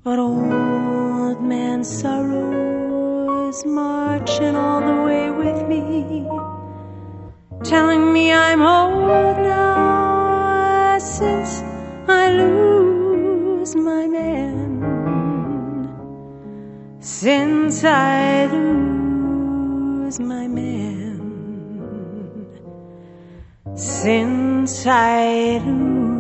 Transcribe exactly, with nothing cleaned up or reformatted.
But old man sorrow is marching all the way with me, telling me I'm old now since I lose my man, since I lose my man, since I lose